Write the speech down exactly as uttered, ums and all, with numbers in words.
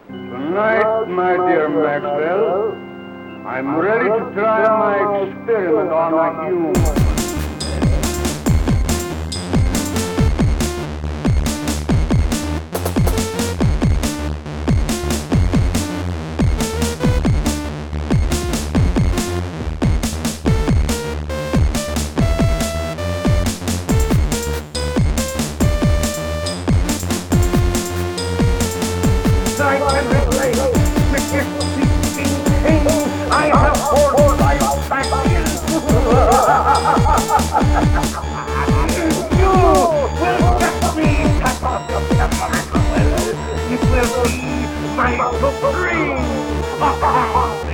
Tonight, my dear Maxwell, I'm ready to try my experiment on a human. I can relate with this deep pain I have for life back in. You will get me cut off the Maxwell. It will be my supreme.